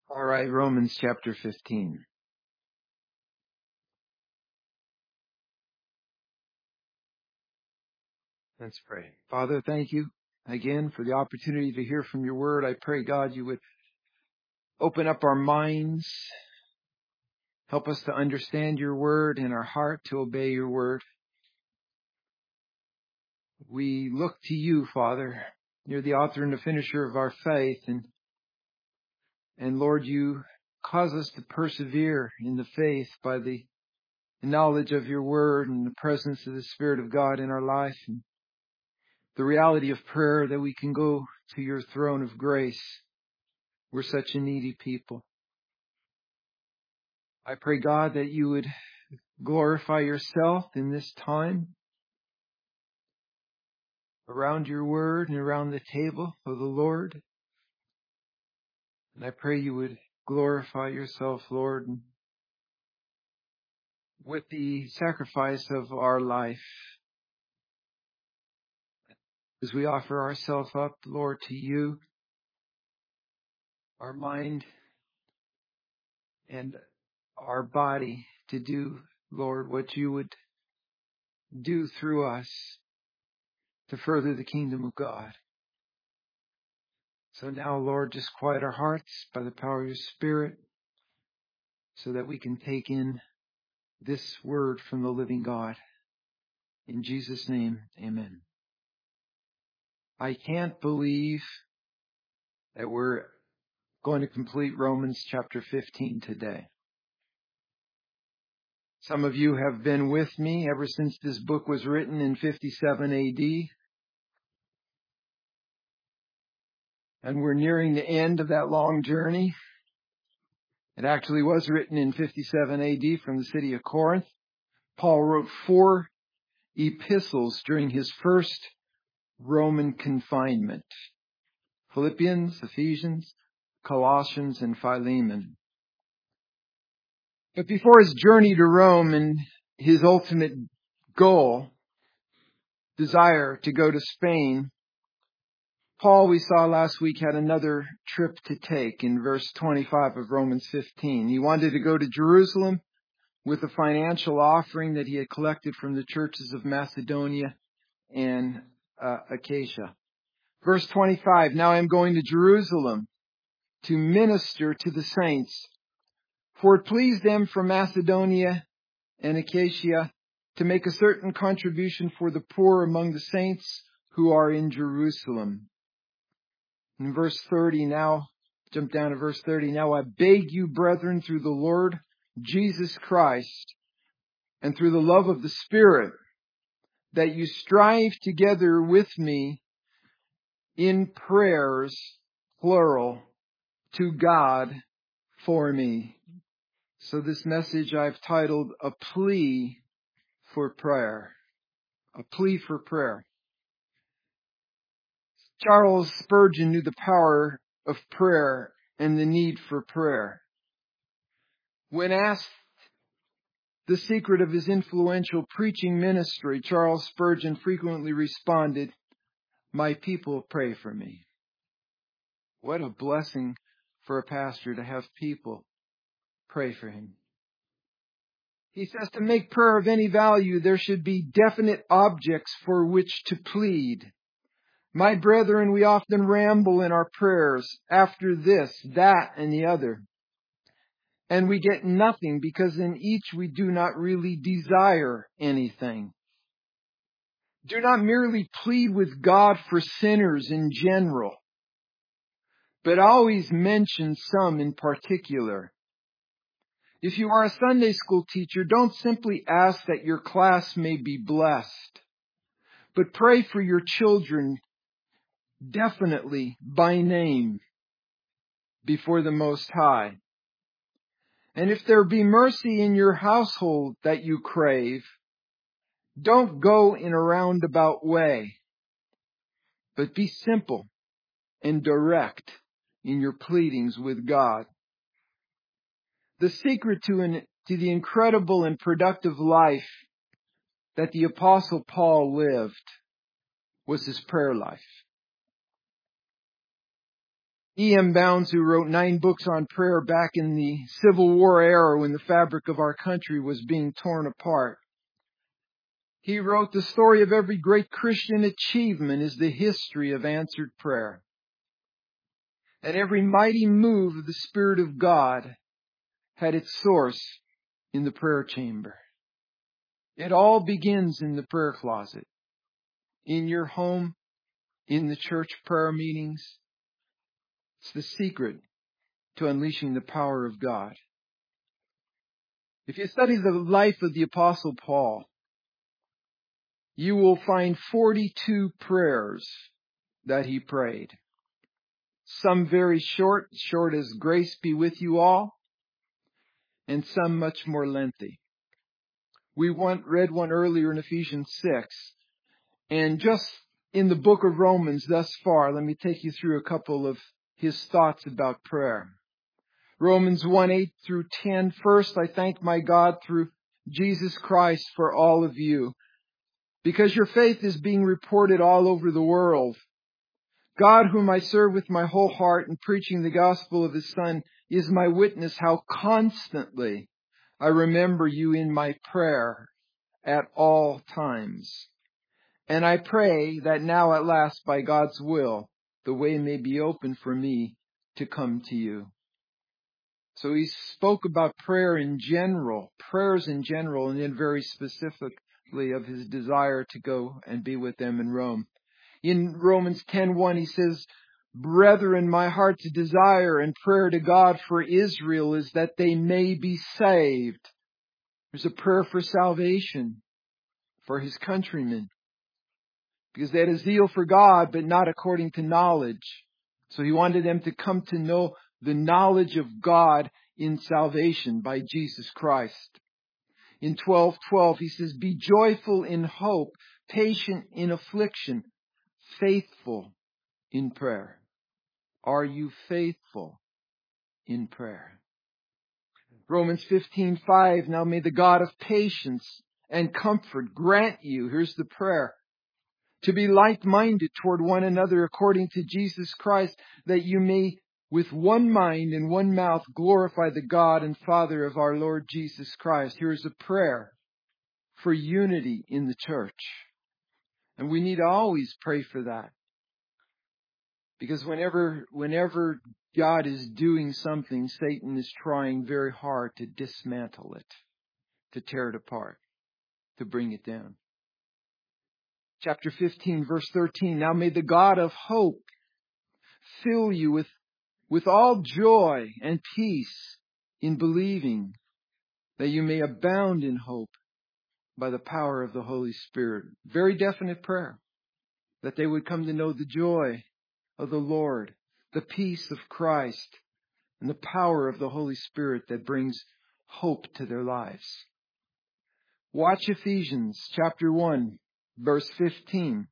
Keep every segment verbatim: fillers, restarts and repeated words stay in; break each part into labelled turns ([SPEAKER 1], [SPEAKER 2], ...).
[SPEAKER 1] All right, Romans chapter fifteen. Let's pray. Father, thank you again for the opportunity to hear from your word. I pray, God, you would open up our minds, help us to understand your word, and our heart to obey your word. We look to you, Father. You're the author and the finisher of our faith, and and Lord, you cause us to persevere in the faith by the knowledge of your word and the presence of the Spirit of God in our life, and the reality of prayer that we can go to your throne of grace. We're such a needy people. I pray, God, that you would glorify yourself in this time around your word and around the table of the Lord. And I pray you would glorify yourself, Lord, with the sacrifice of our life as we offer ourselves up, Lord, to you, our mind and our body to do, Lord, what you would do through us to further the kingdom of God. So now, Lord, just quiet our hearts by the power of your Spirit so that we can take in this word from the living God. In Jesus' name, amen. I can't believe that we're going to complete Romans chapter fifteen today. Some of you have been with me ever since this book was written in fifty-seven A D. And we're nearing the end of that long journey. It actually was written in fifty-seven A D from the city of Corinth. Paul wrote four epistles during his first Roman confinement: Philippians, Ephesians, Colossians, and Philemon. But before his journey to Rome and his ultimate goal, desire to go to Spain, Paul, we saw last week, had another trip to take in verse twenty-five of Romans fifteen. He wanted to go to Jerusalem with a financial offering that he had collected from the churches of Macedonia and uh, Achaia. Verse twenty-five, now I am going to Jerusalem to minister to the saints, for it pleased them from Macedonia and Achaia to make a certain contribution for the poor among the saints who are in Jerusalem. In verse thirty now, jump down to verse thirty. Now I beg you, brethren, through the Lord Jesus Christ and through the love of the Spirit, that you strive together with me in prayers, plural, to God for me. So this message I've titled, A Plea for Prayer. A Plea for Prayer. Charles Spurgeon knew the power of prayer and the need for prayer. When asked the secret of his influential preaching ministry, Charles Spurgeon frequently responded, my people pray for me. What a blessing for a pastor to have people pray for him. He says to make prayer of any value, there should be definite objects for which to plead. My brethren, we often ramble in our prayers after this, that, and the other. And we get nothing because in each we do not really desire anything. Do not merely plead with God for sinners in general, but always mention some in particular. If you are a Sunday school teacher, don't simply ask that your class may be blessed, but pray for your children definitely by name before the Most High. And if there be mercy in your household that you crave, don't go in a roundabout way, but be simple and direct in your pleadings with God. The secret to, an, to the incredible and productive life that the Apostle Paul lived was his prayer life. E M Bounds, who wrote nine books on prayer back in the Civil War era when the fabric of our country was being torn apart, he wrote, "The story of every great Christian achievement is the history of answered prayer. And every mighty move of the Spirit of God had its source in the prayer chamber. It all begins in the prayer closet, in your home, in the church prayer meetings. It's the secret to unleashing the power of God." If you study the life of the Apostle Paul, you will find forty-two prayers that he prayed. Some very short, short as "Grace be with you all," and some much more lengthy. We want, read one earlier in Ephesians six. And just in the book of Romans thus far, let me take you through a couple of his thoughts about prayer. Romans one, eight through ten. "First, I thank my God through Jesus Christ for all of you, because your faith is being reported all over the world. God, whom I serve with my whole heart in preaching the gospel of His Son, is my witness how constantly I remember you in my prayer at all times. And I pray that now at last, by God's will, the way may be open for me to come to you." So he spoke about prayer in general, prayers in general, and then very specifically of his desire to go and be with them in Rome. In Romans ten one, he says, "Brethren, my heart's desire and prayer to God for Israel is that they may be saved." There's a prayer for salvation for his countrymen, because they had a zeal for God, but not according to knowledge. So he wanted them to come to know the knowledge of God in salvation by Jesus Christ. In twelve twelve, he says, "Be joyful in hope, patient in affliction, faithful in prayer." Are you faithful in prayer? Romans fifteen five, "Now may the God of patience and comfort grant you," here's the prayer, "to be like-minded toward one another according to Jesus Christ, that you may with one mind and one mouth glorify the God and Father of our Lord Jesus Christ." Here is a prayer for unity in the church. And we need to always pray for that. Because whenever, whenever God is doing something, Satan is trying very hard to dismantle it, to tear it apart, to bring it down. Chapter fifteen, verse thirteen, "Now may the God of hope fill you with, with all joy and peace in believing, that you may abound in hope by the power of the Holy Spirit." Very definite prayer. That they would come to know the joy of the Lord, the peace of Christ, and the power of the Holy Spirit that brings hope to their lives. Watch Ephesians chapter one, verse fifteen.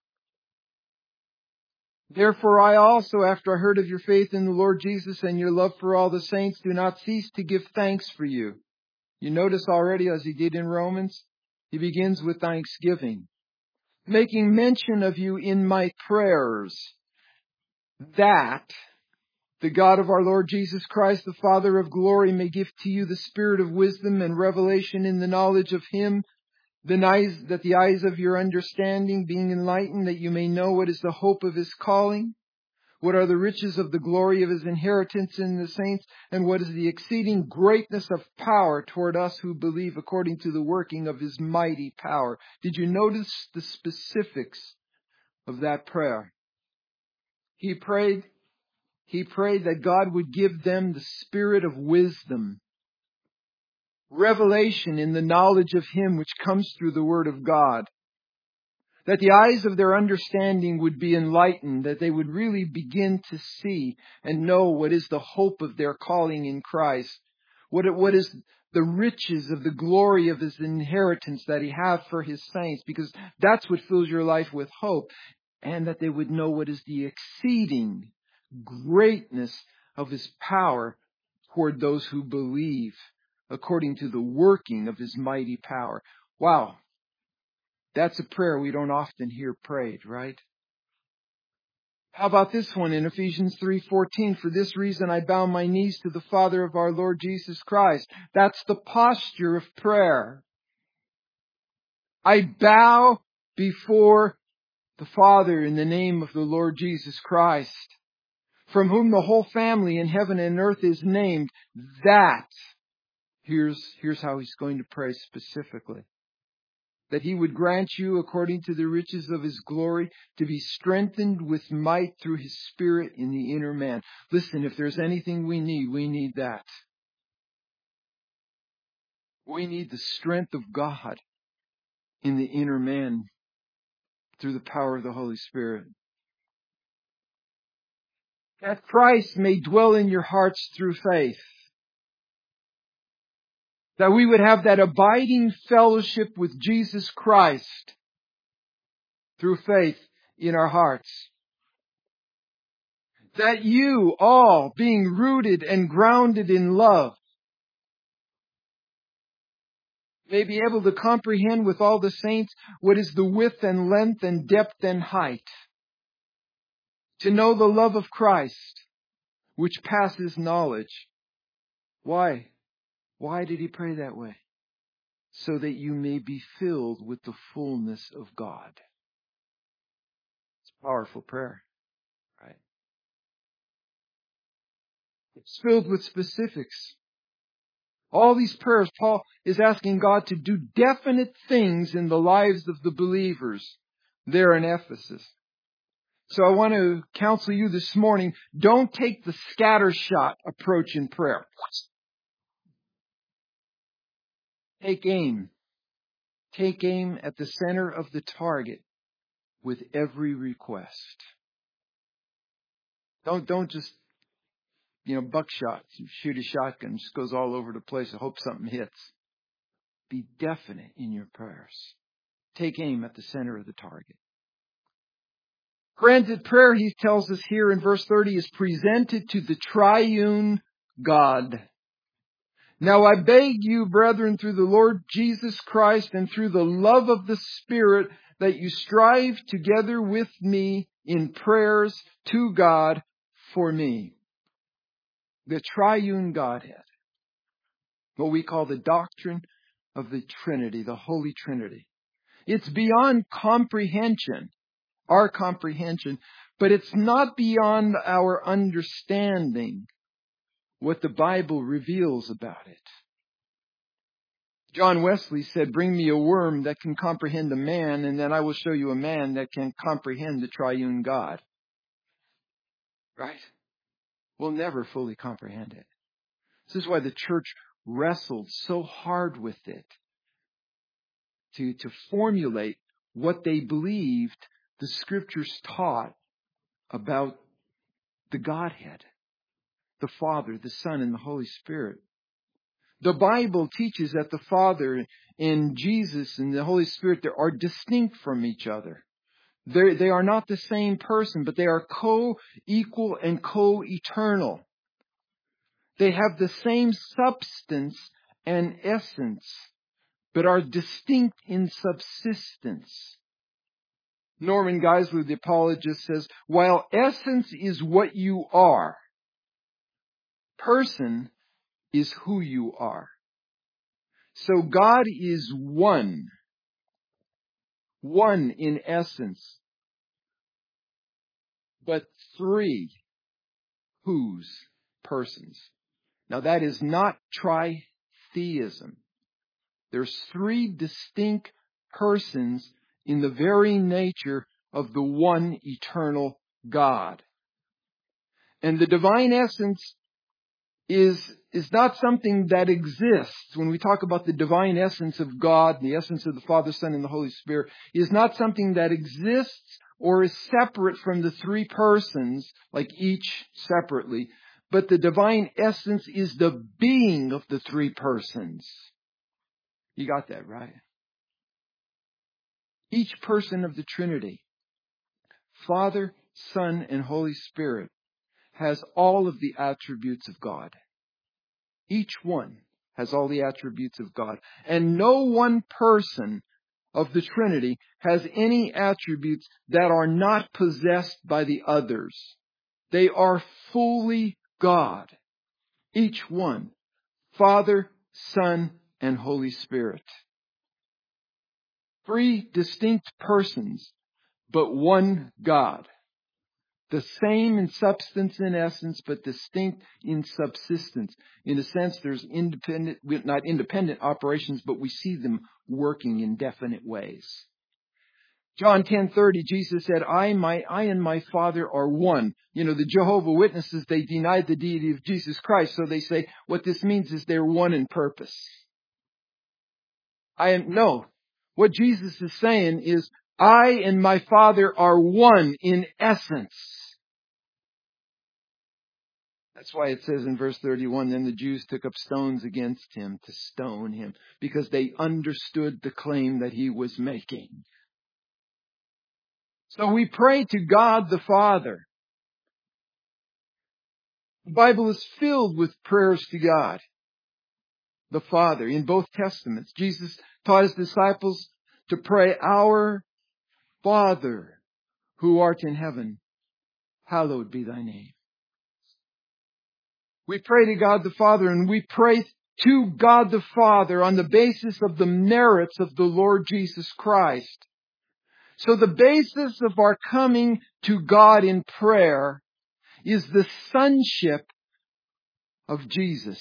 [SPEAKER 1] "Therefore I also, after I heard of your faith in the Lord Jesus and your love for all the saints, do not cease to give thanks for you." You notice already, as he did in Romans, he begins with thanksgiving. "Making mention of you in my prayers, that the God of our Lord Jesus Christ, the Father of glory, may give to you the spirit of wisdom and revelation in the knowledge of Him, the eyes, that the eyes of your understanding being enlightened, that you may know what is the hope of His calling, what are the riches of the glory of His inheritance in the saints, and what is the exceeding greatness of power toward us who believe, according to the working of His mighty power." Did you notice the specifics of that prayer? He prayed, he prayed that God would give them the spirit of wisdom, revelation in the knowledge of Him which comes through the Word of God. That the eyes of their understanding would be enlightened, that they would really begin to see and know what is the hope of their calling in Christ, what, it, what is the riches of the glory of His inheritance that He has for His saints, because that's what fills your life with hope, and that they would know what is the exceeding greatness of His power toward those who believe, according to the working of His mighty power. Wow. That's a prayer we don't often hear prayed, right? How about this one in Ephesians three fourteen? For this reason I bow my knees to the Father of our Lord Jesus Christ. That's the posture of prayer. I bow before the Father in the name of the Lord Jesus Christ, from whom the whole family in heaven and earth is named. That, here's, here's how he's going to pray specifically. That he would grant you, according to the riches of his glory, to be strengthened with might through his Spirit in the inner man. Listen, if there's anything we need, we need that. We need the strength of God in the inner man through the power of the Holy Spirit. That Christ may dwell in your hearts through faith. That we would have that abiding fellowship with Jesus Christ through faith in our hearts. That you all, being rooted and grounded in love, may be able to comprehend with all the saints what is the width and length and depth and height. To know the love of Christ, which passes knowledge. Why? Why did he pray that way? So that you may be filled with the fullness of God. It's a powerful prayer, right? It's filled with specifics. All these prayers, Paul is asking God to do definite things in the lives of the believers there in Ephesus. So I want to counsel you this morning, don't take the scattershot approach in prayer. Take aim. Take aim at the center of the target with every request. Don't, don't just, you know, buckshot, shoot a shotgun, just goes all over the place and hope something hits. Be definite in your prayers. Take aim at the center of the target. Granted, prayer, he tells us here in verse thirty, is presented to the triune God. Now I beg you, brethren, through the Lord Jesus Christ and through the love of the Spirit, that you strive together with me in prayers to God for me. The triune Godhead. What we call the doctrine of the Trinity, the Holy Trinity. It's beyond comprehension, our comprehension, but it's not beyond our understanding what the Bible reveals about it. John Wesley said, bring me a worm that can comprehend a man, and then I will show you a man that can comprehend the triune God. Right? We'll never fully comprehend it. This is why the church wrestled so hard with it to, to formulate what they believed the Scriptures taught about the Godhead, the Father, the Son, and the Holy Spirit. The Bible teaches that the Father and Jesus and the Holy Spirit are distinct from each other. They're, they are not the same person, but they are co-equal and co-eternal. They have the same substance and essence, but are distinct in subsistence. Norman Geisler, the apologist, says, while essence is what you are, person is who you are. So God is one. One in essence. But three whose persons. Now that is not tritheism. There's three distinct persons in the very nature of the one eternal God. And the divine essence is, is not something that exists. When we talk about the divine essence of God, the essence of the Father, Son, and the Holy Spirit, is not something that exists or is separate from the three persons, like each separately. But the divine essence is the being of the three persons. You got that, right? Each person of the Trinity, Father, Son, and Holy Spirit, has all of the attributes of God. Each one has all the attributes of God. And no one person of the Trinity has any attributes that are not possessed by the others. They are fully God, each one, Father, Son, and Holy Spirit. Three distinct persons, but one God. The same in substance and essence, but distinct in subsistence. In a sense, there's independent, not independent operations, but we see them working in definite ways. John ten thirty, Jesus said, I, my, I and my Father are one. You know, the Jehovah's Witnesses, they denied the deity of Jesus Christ. So they say, what this means is they're one in purpose. I am, no. What Jesus is saying is, I and my Father are one in essence. That's why it says in verse thirty-one, then the Jews took up stones against him to stone him, because they understood the claim that he was making. So we pray to God the Father. The Bible is filled with prayers to God the Father in both Testaments. Jesus taught his disciples to pray, Our Father who art in heaven, hallowed be thy name. We pray to God the Father, and we pray to God the Father on the basis of the merits of the Lord Jesus Christ. So the basis of our coming to God in prayer is the sonship of Jesus.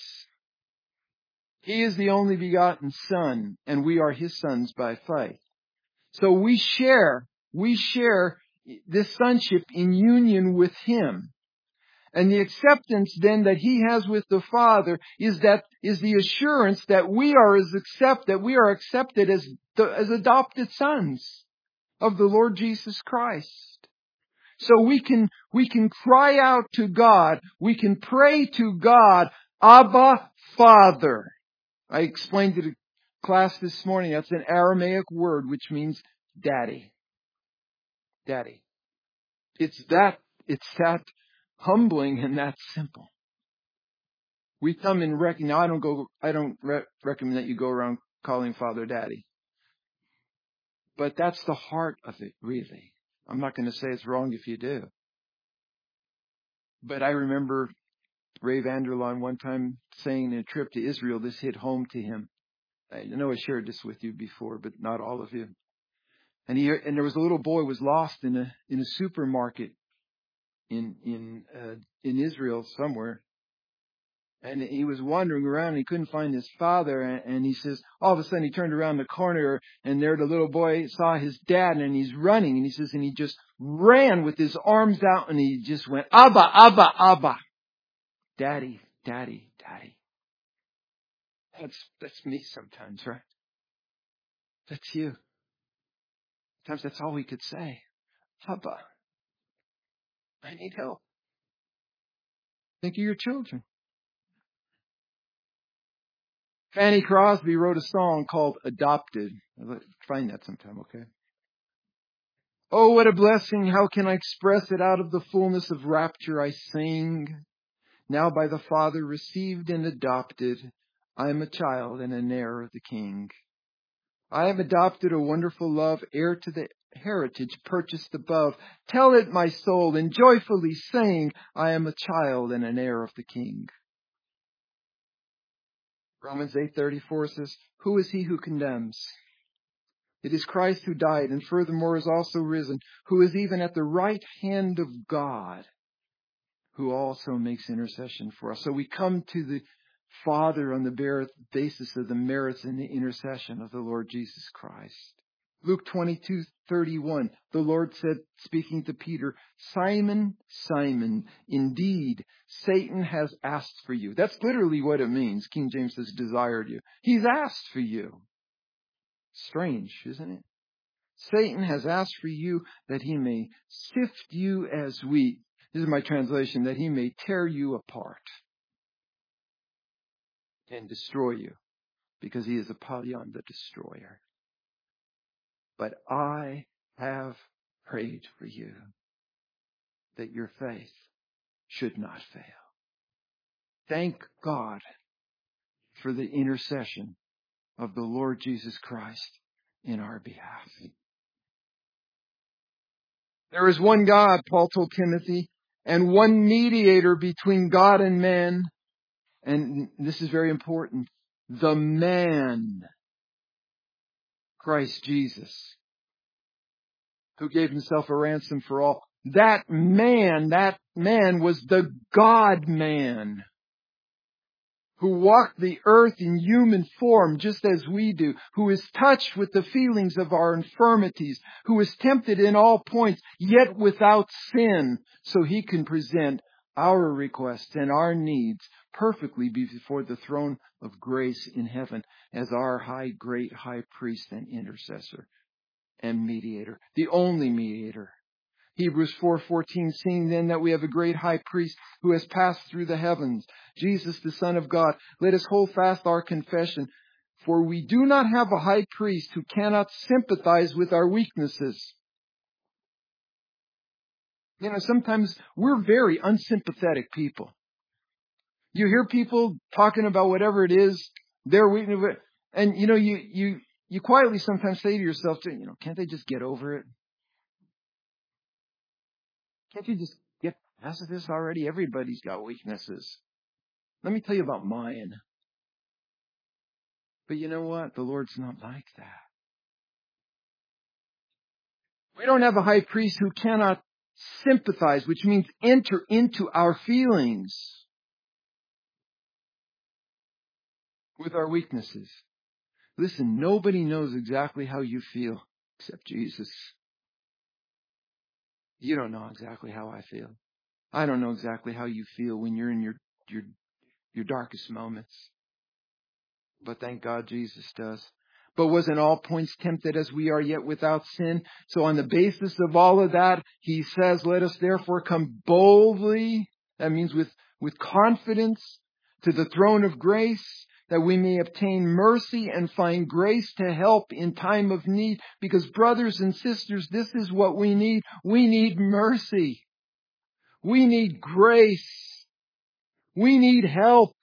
[SPEAKER 1] He is the only begotten Son, and we are His sons by faith. So we share, we share this sonship in union with Him. And the acceptance then that He has with the Father is that, is the assurance that we are as accept, that we are accepted as, the, as adopted sons of the Lord Jesus Christ. So we can, we can cry out to God, we can pray to God, Abba, Father. I explained to the class this morning, that's an Aramaic word which means daddy. Daddy. It's that, it's that humbling and that simple. We come and rec- now I don't go, I don't re- recommend that you go around calling Father Daddy. But that's the heart of it, really. I'm not going to say it's wrong if you do. But I remember Ray Vanderlaan one time saying in a trip to Israel, this hit home to him. I know I shared this with you before, but not all of you. And he, and there was a little boy who was lost in a, in a supermarket in, in, uh, in Israel somewhere. And he was wandering around and he couldn't find his father. And he says, all of a sudden he turned around the corner and there the little boy saw his dad and he's running. And he says, and he just ran with his arms out and he just went, Abba, Abba, Abba. Daddy, Daddy, Daddy. That's, that's me sometimes, right? That's you. Sometimes that's all we could say. Abba, I need help. Think of your children. Fanny Crosby wrote a song called Adopted. Find that sometime, okay? Oh, what a blessing. How can I express it? Out of the fullness of rapture I sing. Now by the Father received and adopted, I am a child and an heir of the King. I am adopted, a wonderful love, heir to the heritage purchased above. Tell it, my soul, and joyfully sing, I am a child and an heir of the King. Romans eight thirty-four says, who is he who condemns? It is Christ who died and furthermore is also risen, who is even at the right hand of God, who also makes intercession for us. So we come to the Father on the basis of the merits and the intercession of the Lord Jesus Christ. Luke twenty-two thirty-one, the Lord said, speaking to Peter, Simon, Simon, indeed, Satan has asked for you. That's literally what it means. King James says, desired you. He's asked for you. Strange, isn't it? Satan has asked for you that he may sift you as wheat. This is my translation, that he may tear you apart and destroy you, because he is Apollyon, the destroyer. But I have prayed for you that your faith should not fail. Thank God for the intercession of the Lord Jesus Christ. in our behalf. There is one God, Paul told Timothy, and one mediator between God and man. And this is very important. The man, Christ Jesus, who gave himself a ransom for all. That man, that man was the God-man, who walked the earth in human form just as we do, who is touched with the feelings of our infirmities, who is tempted in all points, yet without sin, so he can present our requests and our needs perfectly before the throne of grace in heaven as our high, great high priest and intercessor and mediator, the only mediator. Hebrews four fourteen, seeing then that we have a great high priest who has passed through the heavens, Jesus the Son of God, let us hold fast our confession. For we do not have a high priest who cannot sympathize with our weaknesses. You know, sometimes we're very unsympathetic people. You hear people talking about whatever it is, their weakness, and you know, you you you quietly sometimes say to yourself, you know, can't they just get over it? Can't you just get past this already? Everybody's got weaknesses. Let me tell you about mine. But you know what? The Lord's not like that. We don't have a high priest who cannot sympathize, which means enter into our feelings with our weaknesses. Listen, nobody knows exactly how you feel except Jesus. You don't know exactly how I feel. I don't know exactly how you feel when you're in your your your darkest moments. But thank God Jesus does. But was in all points tempted as we are, yet without sin. So on the basis of all of that, he says, let us therefore come boldly, that means with, with confidence, to the throne of grace, that we may obtain mercy and find grace to help in time of need. Because brothers and sisters, this is what we need. We need mercy. We need grace. We need help.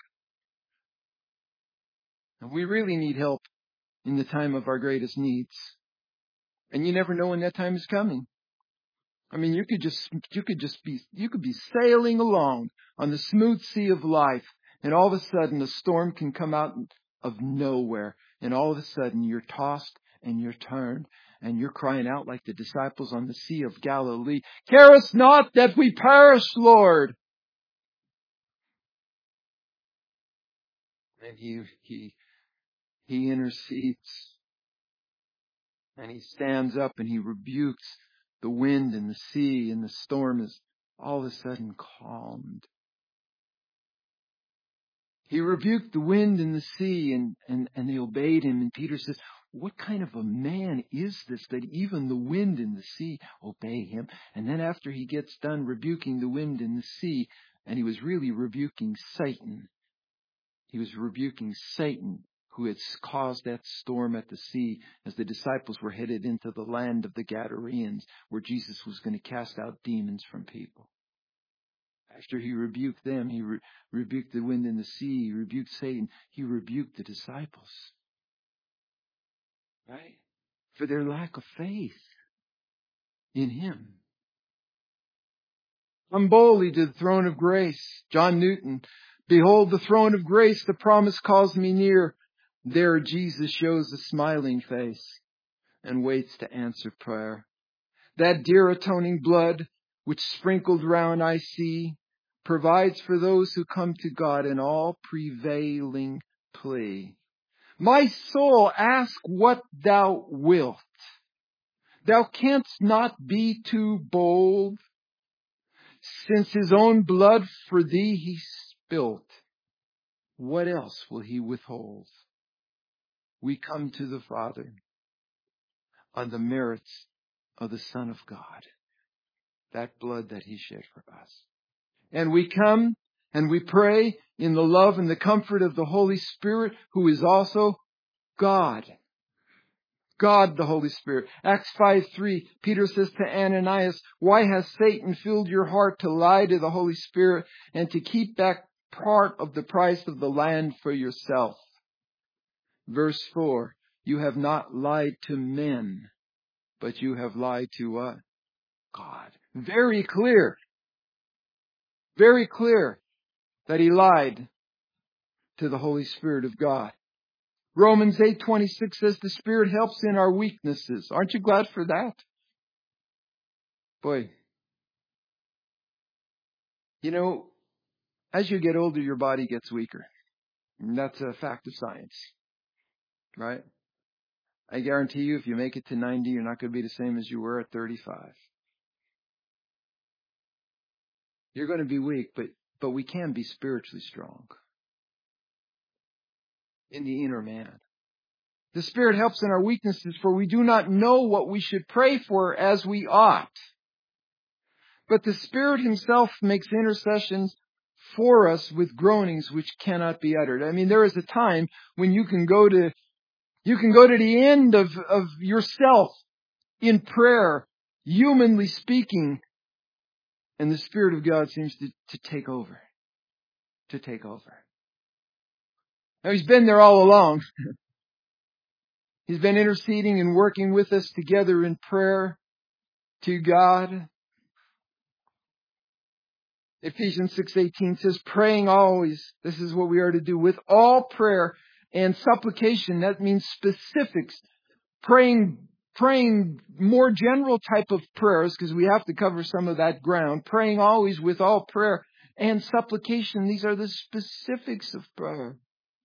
[SPEAKER 1] And we really need help in the time of our greatest needs. And you never know when that time is coming. I mean, you could just, you could just be, you could be sailing along on the smooth sea of life, and all of a sudden a storm can come out of nowhere, and all of a sudden you're tossed and you're turned, and you're crying out like the disciples on the Sea of Galilee, "Care us not that we perish, Lord." And he, he, he intercedes. And he stands up and he rebukes the wind and the sea, and the storm is all of a sudden calmed. He rebuked the wind and the sea, and, and, and they obeyed him. And Peter says, what kind of a man is this that even the wind and the sea obey him? And then after he gets done rebuking the wind and the sea, and he was really rebuking Satan. He was rebuking Satan, who had caused that storm at the sea as the disciples were headed into the land of the Gadarenes, where Jesus was going to cast out demons from people. After he rebuked them, he re- rebuked the wind and the sea, he rebuked Satan, he rebuked the disciples. Right? For their lack of faith in him. Come boldly to the throne of grace. John Newton, behold the throne of grace, the promise calls me near. There Jesus shows a smiling face and waits to answer prayer. That dear atoning blood which sprinkled round I see provides for those who come to God an all prevailing plea. My soul, ask what thou wilt. Thou canst not be too bold, since his own blood for thee he spilt. What else will he withhold? We come to the Father on the merits of the Son of God, that blood that he shed for us. And we come and we pray in the love and the comfort of the Holy Spirit, who is also God. God, the Holy Spirit. Acts five three, Peter says to Ananias, why has Satan filled your heart to lie to the Holy Spirit and to keep back part of the price of the land for yourself? Verse four, You have not lied to men, but you have lied to what? God. Very clear. Very clear that he lied to the Holy Spirit of God. Romans eight twenty-six says the Spirit helps in our weaknesses. Aren't you glad for that? Boy, you know, as you get older, your body gets weaker. And that's a fact of science. Right? I guarantee you, if you make it to ninety, you're not going to be the same as you were at thirty-five. You're going to be weak, but, but we can be spiritually strong in the inner man. The Spirit helps in our weaknesses, for we do not know what we should pray for as we ought. But the Spirit Himself makes intercessions for us with groanings which cannot be uttered. I mean, there is a time when you can go to, you can go to the end of, of yourself in prayer, humanly speaking, and the Spirit of God seems to, to take over. To take over. Now, He's been there all along. He's been interceding and working with us together in prayer to God. Ephesians six eighteen says, praying always. This is what we are to do with all prayer and supplication. That means specifics. Praying, praying more general type of prayers, because we have to cover some of that ground. Praying always with all prayer and supplication. These are the specifics of prayer.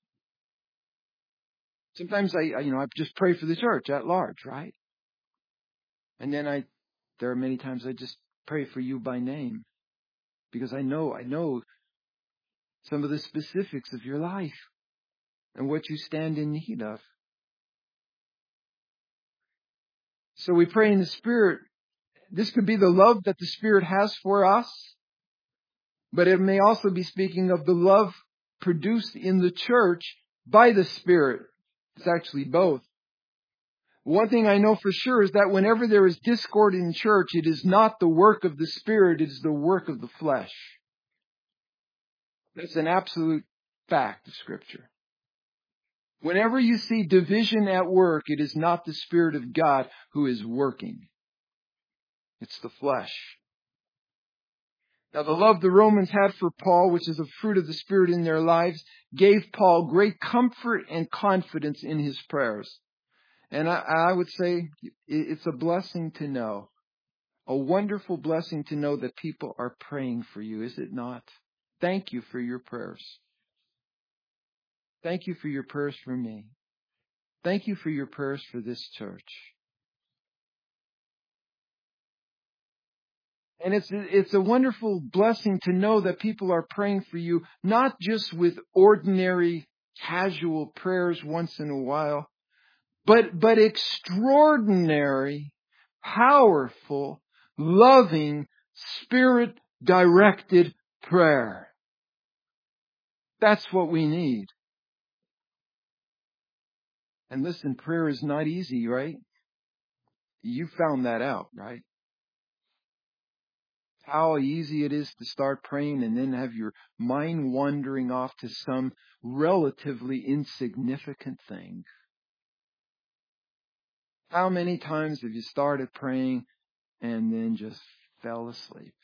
[SPEAKER 1] Sometimes I, you know, I just pray for the church at large, right? And then I, there are many times I just pray for you by name. Because I know, I know some of the specifics of your life and what you stand in need of. So we pray in the Spirit. This could be the love that the Spirit has for us, but it may also be speaking of the love produced in the church by the Spirit. It's actually both. One thing I know for sure is that whenever there is discord in church, it is not the work of the Spirit, it is the work of the flesh. That's an absolute fact of Scripture. Whenever you see division at work, it is not the Spirit of God who is working. It's the flesh. Now, the love the Romans had for Paul, which is a fruit of the Spirit in their lives, gave Paul great comfort and confidence in his prayers. And I, I would say it's a blessing to know, a wonderful blessing to know that people are praying for you, is it not? Thank you for your prayers. Thank you for your prayers for me. Thank you for your prayers for this church. And it's, it's a wonderful blessing to know that people are praying for you, not just with ordinary, casual prayers once in a while, but, but extraordinary, powerful, loving, Spirit-directed prayer. That's what we need. And listen, prayer is not easy, right? You found that out, right? How easy it is to start praying and then have your mind wandering off to some relatively insignificant thing. How many times have you started praying and then just fell asleep?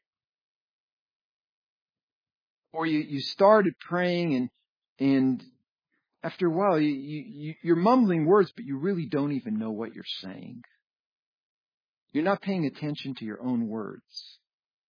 [SPEAKER 1] Or you, you started praying and and after a while you, you, you're mumbling words, but you really don't even know what you're saying. You're not paying attention to your own words.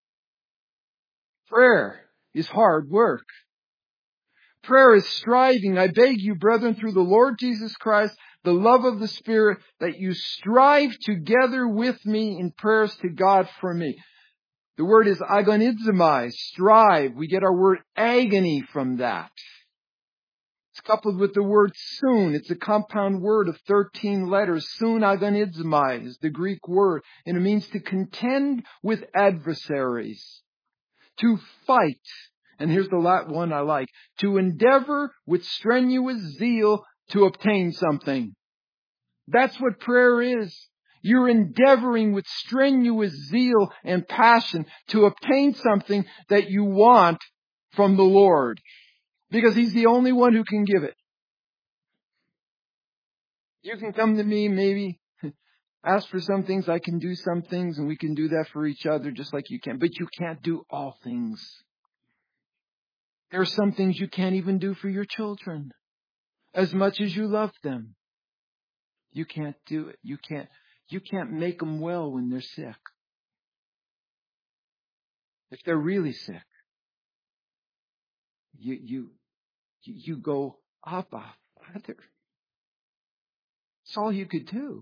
[SPEAKER 1] Prayer is hard work. Prayer is striving. I beg you, brethren, through the Lord Jesus Christ, the love of the Spirit, that you strive together with me in prayers to God for me. The word is agonizomai, strive. We get our word agony from that. It's coupled with the word soon. It's a compound word of thirteen letters. Soon agonizomai is the Greek word, and it means to contend with adversaries, to fight. And here's the last one I like. To endeavor with strenuous zeal to obtain something. That's what prayer is. You're endeavoring with strenuous zeal and passion to obtain something that you want from the Lord. Because He's the only one who can give it. You can come to me, maybe ask for some things. I can do some things, and we can do that for each other just like you can. But you can't do all things. There are some things you can't even do for your children. As much as you love them, you can't do it. You can't, you can't make them well when they're sick. If they're really sick, you, you, you go, Abba, Father. That's all you could do.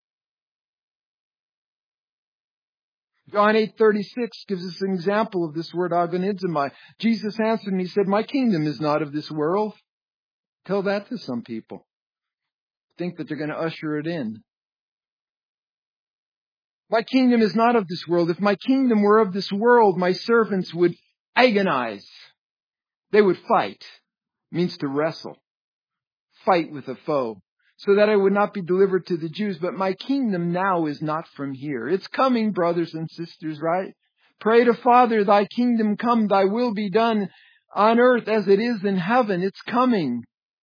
[SPEAKER 1] John eight thirty-six gives us an example of this word agonizomai. Jesus answered and he said, my kingdom is not of this world. Tell that to some people. Think that they're going to usher it in. My kingdom is not of this world. If my kingdom were of this world, my servants would agonize. They would fight. It means to wrestle. Fight with a foe. So that I would not be delivered to the Jews. But my kingdom now is not from here. It's coming, brothers and sisters, right? Pray to Father, thy kingdom come, thy will be done on earth as it is in heaven. It's coming.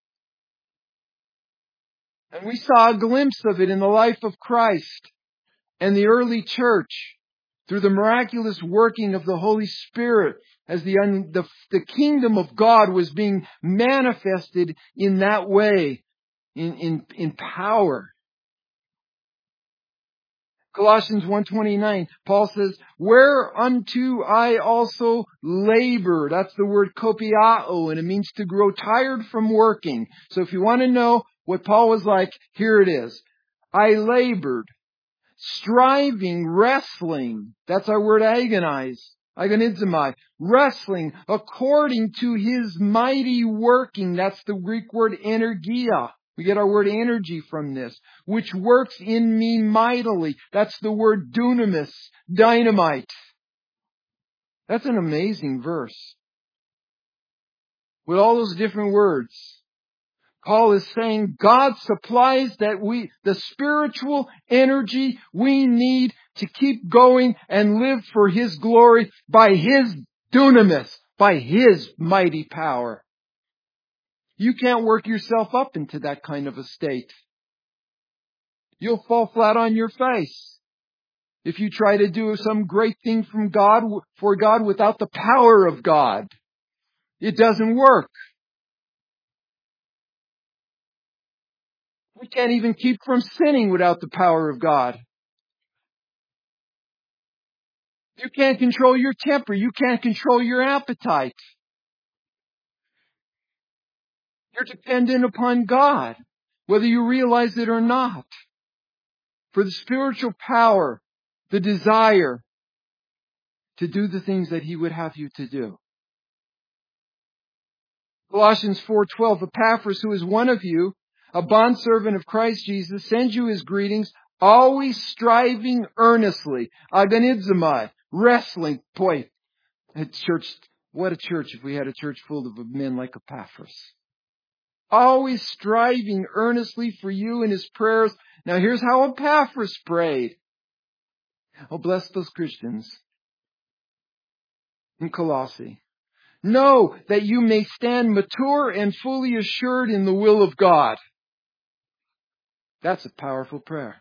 [SPEAKER 1] And we saw a glimpse of it in the life of Christ and the early church through the miraculous working of the Holy Spirit as the, the, the kingdom of God was being manifested in that way, in, in, in power. Colossians one twenty-nine, Paul says, whereunto I also labor. That's the word kopiao, and it means to grow tired from working. So if you want to know what Paul was like, here it is. I labored, striving, wrestling. That's our word agonize. Agonizomai. Wrestling according to his mighty working. That's the Greek word energia. We get our word energy from this, which works in me mightily. That's the word dunamis, dynamite. That's an amazing verse. With all those different words, Paul is saying God supplies that we, the spiritual energy we need to keep going and live for His glory by His dunamis, by His mighty power. You can't work yourself up into that kind of a state. You'll fall flat on your face if you try to do some great thing from God, for God without the power of God. It doesn't work. We can't even keep from sinning without the power of God. You can't control your temper. You can't control your appetite. You're dependent upon God, whether you realize it or not, for the spiritual power, the desire to do the things that He would have you to do. Colossians four twelve, Epaphras, who is one of you, a bondservant of Christ Jesus, sends you his greetings, always striving earnestly. Agonizomai, wrestling. Boy, a church, what a church if we had a church full of men like Epaphras. Always striving earnestly for you in his prayers. Now here's how Epaphras prayed. Oh, bless those Christians in Colossae. Know that you may stand mature and fully assured in the will of God. That's a powerful prayer.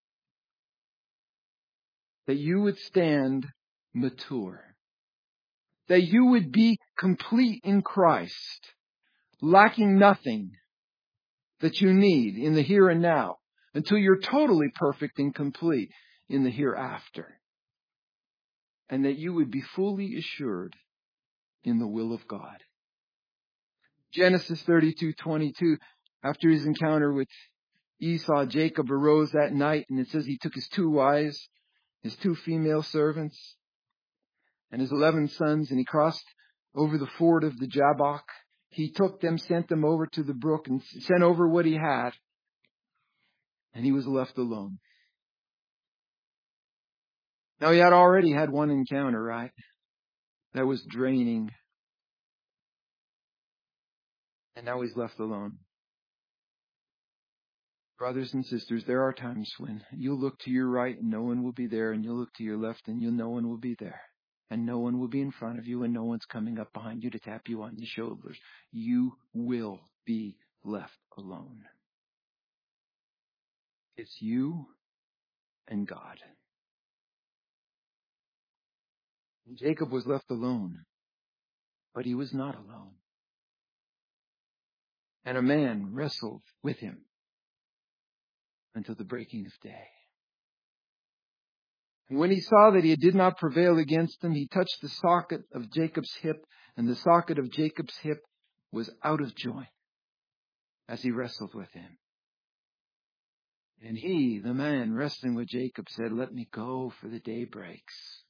[SPEAKER 1] That you would stand mature. That you would be complete in Christ, lacking nothing that you need in the here and now, until you're totally perfect and complete in the hereafter. And that you would be fully assured in the will of God. Genesis thirty-two twenty-two, after his encounter with Esau, Jacob arose that night, and it says he took his two wives, his two female servants, and his eleven sons, and he crossed over the ford of the Jabbok. He took them, sent them over to the brook, and sent over what he had, and he was left alone. Now he had already had one encounter, right? That was draining. And now he's left alone. Brothers and sisters, there are times when you'll look to your right and no one will be there, and you'll look to your left and you'll, no one will be there. And no one will be in front of you, and no one's coming up behind you to tap you on the shoulders. You will be left alone. you and God. Jacob was left alone, but he was not alone. And a man wrestled with him until the breaking of day. And when he saw that he did not prevail against him, he touched the socket of Jacob's hip, and the socket of Jacob's hip was out of joint as he wrestled with him. And he, the man wrestling with Jacob, said, "Let me go, for the day breaks."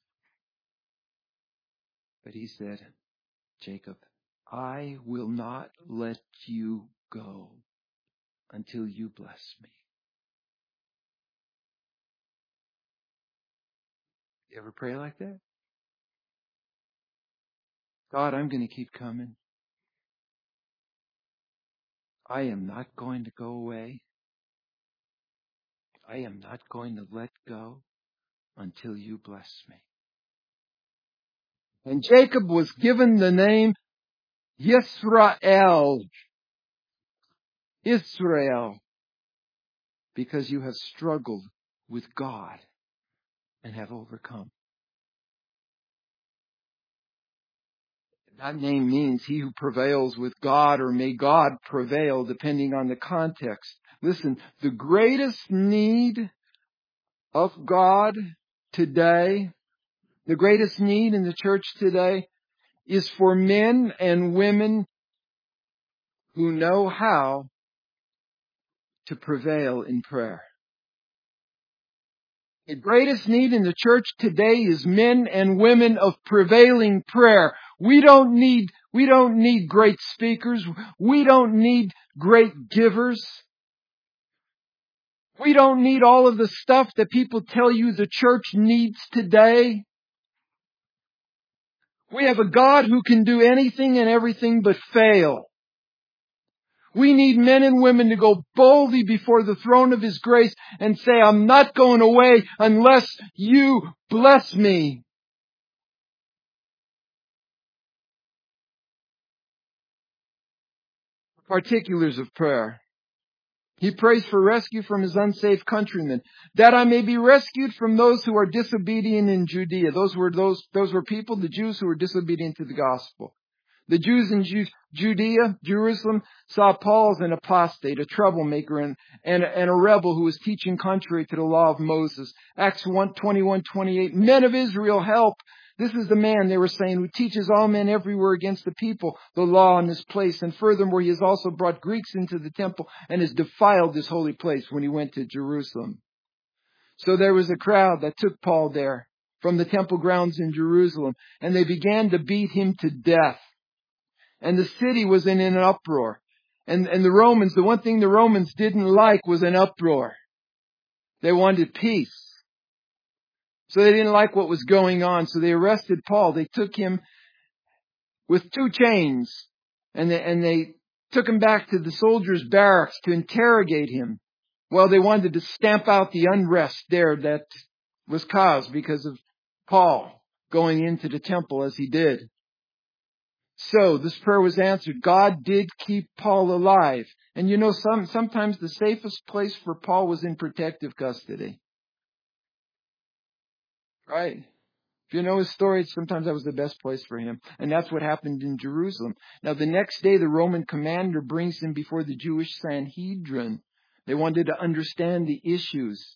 [SPEAKER 1] But he said, "Jacob, I will not let you go until you bless me." You ever pray like that? God, I'm going to keep coming. I am not going to go away. I am not going to let go until you bless me. And Jacob was given the name Yisrael. Israel. Because you have struggled with God and have overcome. That name means he who prevails with God, or may God prevail, depending on the context. Listen, the greatest need of God today, the greatest need in the church today, is for men and women who know how to prevail in prayer. The greatest need in the church today is men and women of prevailing prayer. We don't need, we don't need great speakers. We don't need great givers. We don't need all of the stuff that people tell you the church needs today. We have a God who can do anything and everything but fail. We need men and women to go boldly before the throne of His grace and say, "I'm not going away unless you bless me." Particulars of prayer. He prays for rescue from his unsaved countrymen, that I may be rescued from those who are disobedient in Judea. Those were those those were people, the Jews, who were disobedient to the gospel. The Jews in Ju- Judea, Jerusalem, saw Paul as an apostate, a troublemaker, and, and, and a rebel who was teaching contrary to the law of Moses. Acts one, twenty-one, twenty-eight. Men of Israel, help! This is the man, they were saying, who teaches all men everywhere against the people the law in this place. And furthermore, he has also brought Greeks into the temple and has defiled this holy place when he went to Jerusalem. So there was a crowd that took Paul there from the temple grounds in Jerusalem, and they began to beat him to death. And the city was in an uproar. And, and the Romans, the one thing the Romans didn't like was an uproar. They wanted peace. So they didn't like what was going on. So they arrested Paul. They took him with two chains. And they, and they took him back to the soldiers' barracks to interrogate him. Well, they wanted to stamp out the unrest there that was caused because of Paul going into the temple as he did. So this prayer was answered. God did keep Paul alive. And you know, some sometimes the safest place for Paul was in protective custody. Right? If you know his story, sometimes that was the best place for him. And that's what happened in Jerusalem. Now the next day, the Roman commander brings him before the Jewish Sanhedrin. They wanted to understand the issues.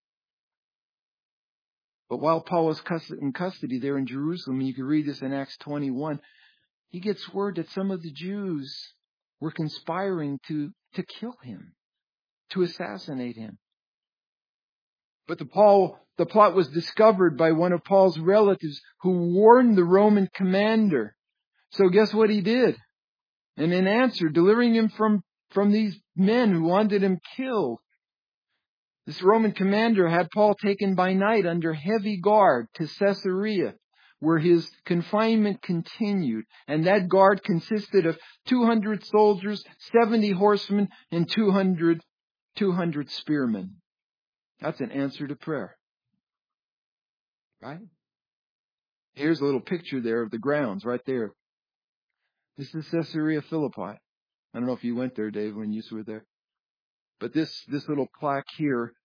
[SPEAKER 1] But while Paul was in custody there in Jerusalem, and you can read this in Acts twenty-one, he gets word that some of the Jews were conspiring to, to kill him, to assassinate him. But the Paul, the plot was discovered by one of Paul's relatives who warned the Roman commander. So guess what he did? And in answer, delivering him from, from these men who wanted him killed, this Roman commander had Paul taken by night under heavy guard to Caesarea, where his confinement continued. And that guard consisted of two hundred soldiers, seventy horsemen, and two hundred, two hundred spearmen. That's an answer to prayer. Right? Here's a little picture there of the grounds right there. This is Caesarea Philippi. I don't know if you went there, Dave, when you were there. But this, this little plaque here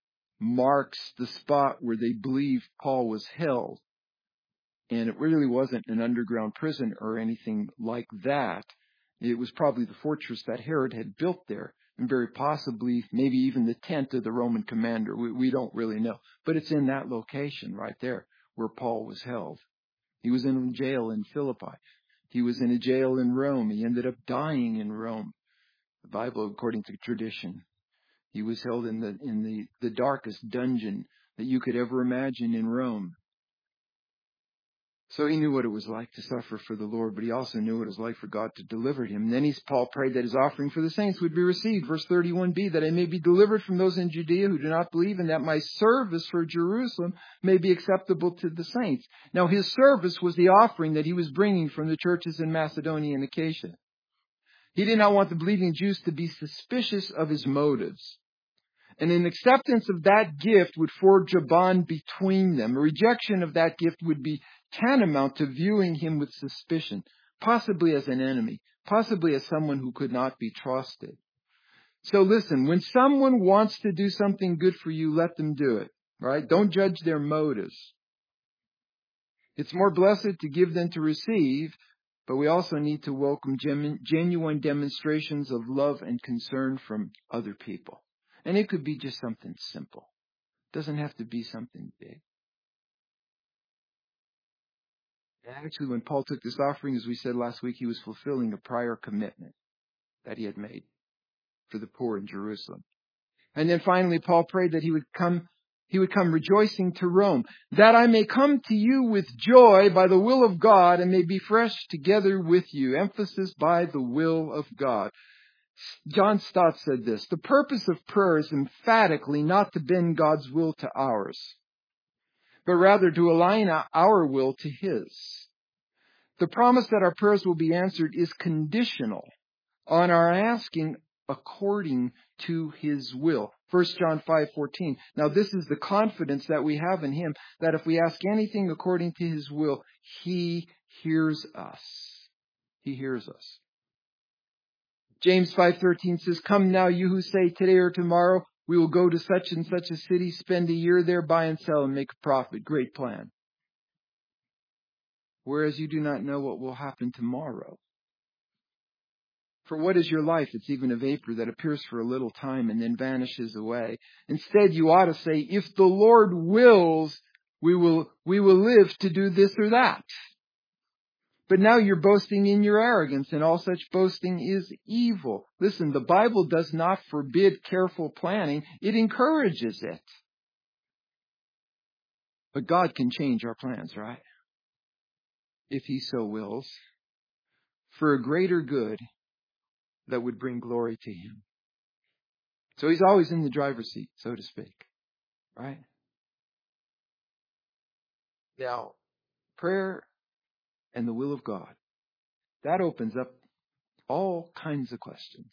[SPEAKER 1] marks the spot where they believe Paul was held. And it really wasn't an underground prison or anything like that. It was probably the fortress that Herod had built there, and very possibly maybe even the tent of the Roman commander. We, we don't really know. But it's in that location right there where Paul was held. He was in a jail in Philippi. He was in a jail in Rome. He ended up dying in Rome. The Bible, according to tradition, he was held in the in the, the darkest dungeon that you could ever imagine in Rome. So he knew what it was like to suffer for the Lord, but he also knew what it was like for God to deliver him. And then he's, Paul prayed that his offering for the saints would be received. Verse thirty-one b, that I may be delivered from those in Judea who do not believe, and that my service for Jerusalem may be acceptable to the saints. Now his service was the offering that he was bringing from the churches in Macedonia and Achaia. He did not want the believing Jews to be suspicious of his motives. And an acceptance of that gift would forge a bond between them. A rejection of that gift would be tantamount to viewing him with suspicion, possibly as an enemy, possibly as someone who could not be trusted. So listen, when someone wants to do something good for you, let them do it, right? Don't judge their motives. It's more blessed to give than to receive, but we also need to welcome genuine demonstrations of love and concern from other people. And it could be just something simple. It doesn't have to be something big. Actually, when Paul took this offering, as we said last week, he was fulfilling a prior commitment that he had made for the poor in Jerusalem. And then finally, Paul prayed that he would come, he would come rejoicing to Rome, that I may come to you with joy by the will of God and may be fresh together with you. Emphasis, by the will of God. John Stott said this: the purpose of prayer is emphatically not to bend God's will to ours, but rather to align our will to His. The promise that our prayers will be answered is conditional on our asking according to His will. First John five fourteen. Now this is the confidence that we have in Him, that if we ask anything according to His will, He hears us. He hears us. James five thirteen says, come now, you who say today or tomorrow, we will go to such and such a city, spend a year there, buy and sell, and make a profit. Great plan. Whereas you do not know what will happen tomorrow. For what is your life? It's even a vapor that appears for a little time and then vanishes away. Instead, you ought to say, if the Lord wills, we will, we will live to do this or that. But now you're boasting in your arrogance, and all such boasting is evil. Listen, the Bible does not forbid careful planning. It encourages it. But God can change our plans, right? If He so wills, for a greater good that would bring glory to Him. So He's always in the driver's seat, so to speak, right? Now, prayer and the will of God, that opens up all kinds of questions.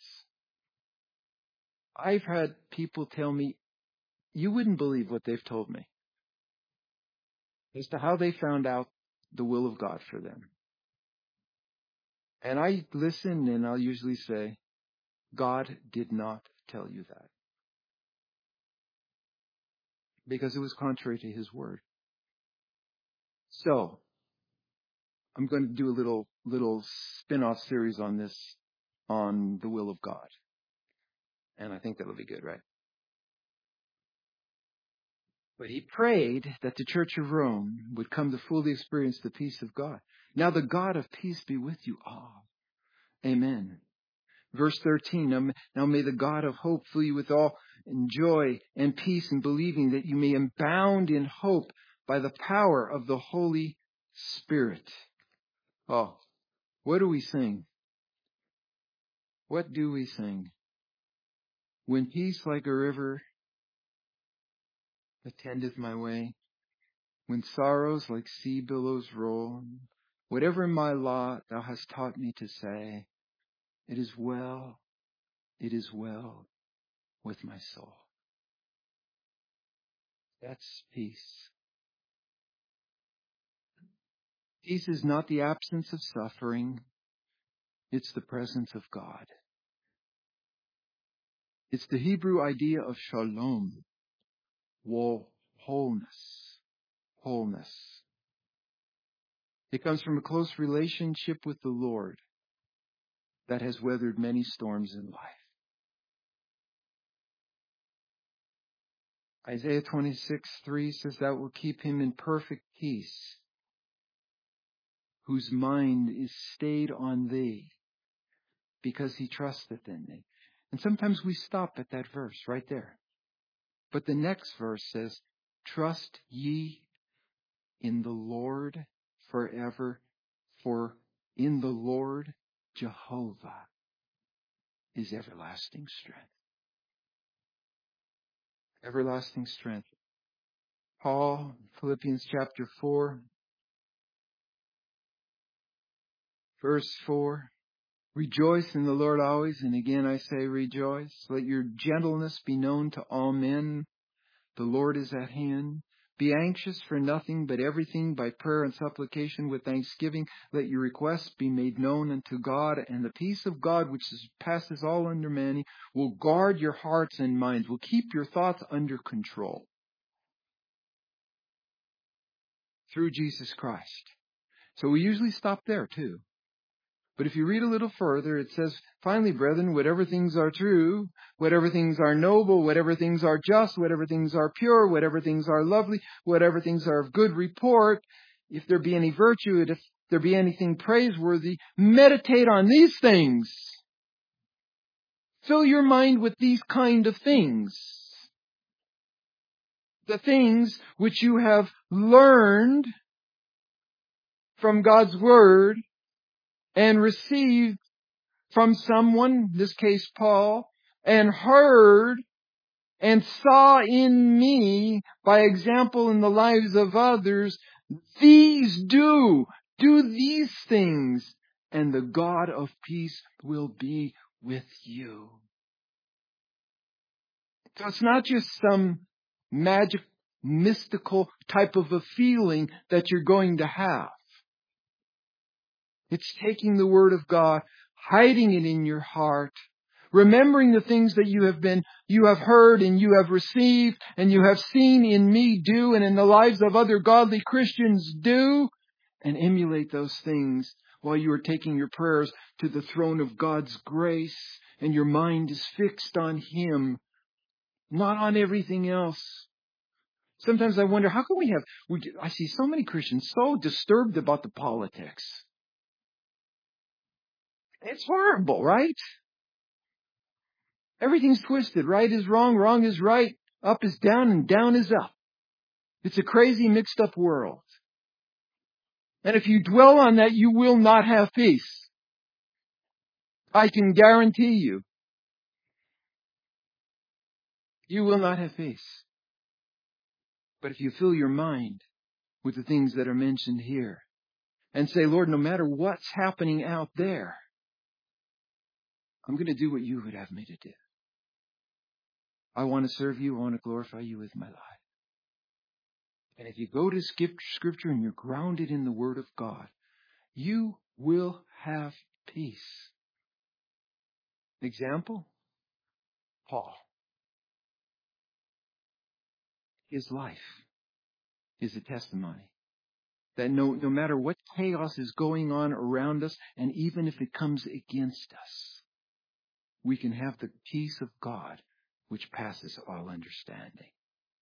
[SPEAKER 1] I've had people tell me, you wouldn't believe what they've told me as to how they found out the will of God for them. And I listen, and I'll usually say, God did not tell you that. Because it was contrary to His word. So, I'm going to do a little, little spin-off series on this, on the will of God. And I think that'll be good, right? But he prayed that the Church of Rome would come to fully experience the peace of God. Now the God of peace be with you all. Amen. Verse thirteen, now, now may the God of hope fill you with all joy and peace in believing, that you may abound in hope by the power of the Holy Spirit. Oh, what do we sing? What do we sing? When peace like a river attendeth my way, when sorrows like sea billows roll, whatever my lot thou hast taught me to say, it is well, it is well with my soul. That's peace. Peace is not the absence of suffering. It's the presence of God. It's the Hebrew idea of shalom, Whole, wholeness. Wholeness. It comes from a close relationship with the Lord that has weathered many storms in life. Isaiah twenty-six three says, "Thou wilt keep him in perfect peace, whose mind is stayed on thee, because he trusteth in thee." And sometimes we stop at that verse right there. But the next verse says, "Trust ye in the Lord forever, for in the Lord Jehovah is everlasting strength." Everlasting strength. Paul, Philippians chapter four, verse four. "Rejoice in the Lord always, and again I say rejoice. Let your gentleness be known to all men. The Lord is at hand. Be anxious for nothing, but everything by prayer and supplication with thanksgiving. Let your requests be made known unto God, and the peace of God, which passes all understanding, will guard your hearts and minds, will keep your thoughts under control through Jesus Christ." So we usually stop there too. But if you read a little further, it says, "Finally, brethren, whatever things are true, whatever things are noble, whatever things are just, whatever things are pure, whatever things are lovely, whatever things are of good report, if there be any virtue, if there be anything praiseworthy, meditate on these things." Fill your mind with these kind of things. The things which you have learned from God's Word and received from someone, in this case Paul, and heard and saw in me by example in the lives of others, these do, do these things, and the God of peace will be with you. So it's not just some magic, mystical type of a feeling that you're going to have. It's taking the Word of God, hiding it in your heart, remembering the things that you have been, you have heard and you have received and you have seen in me do and in the lives of other godly Christians do, and emulate those things while you are taking your prayers to the throne of God's grace and your mind is fixed on Him, not on everything else. Sometimes I wonder, how can we have, we, I see so many Christians so disturbed about the politics. It's horrible, right? Everything's twisted. Right is wrong, wrong is right, up is down, and down is up. It's a crazy, mixed up world. And if you dwell on that, you will not have peace. I can guarantee you. You will not have peace. But if you fill your mind with the things that are mentioned here, and say, "Lord, no matter what's happening out there, I'm going to do what you would have me to do. I want to serve you. I want to glorify you with my life." And if you go to Scripture and you're grounded in the Word of God, you will have peace. Example? Paul. His life is a testimony that no, no matter what chaos is going on around us, and even if it comes against us, we can have the peace of God which passes all understanding.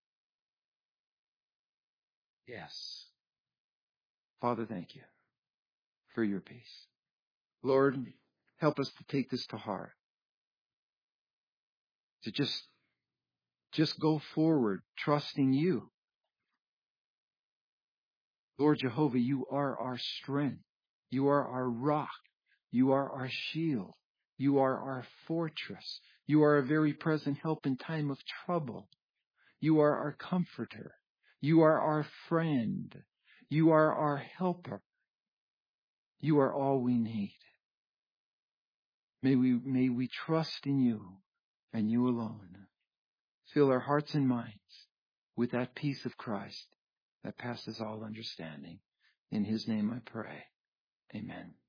[SPEAKER 1] Yes. Father, thank you for your peace. Lord, help us to take this to heart. To just, just go forward, trusting you. Lord Jehovah, you are our strength. You are our rock. You are our shield. You are our fortress. You are a very present help in time of trouble. You are our comforter. You are our friend. You are our helper. You are all we need. May we, may we trust in you and you alone. Fill our hearts and minds with that peace of Christ that passes all understanding. In His name I pray. Amen.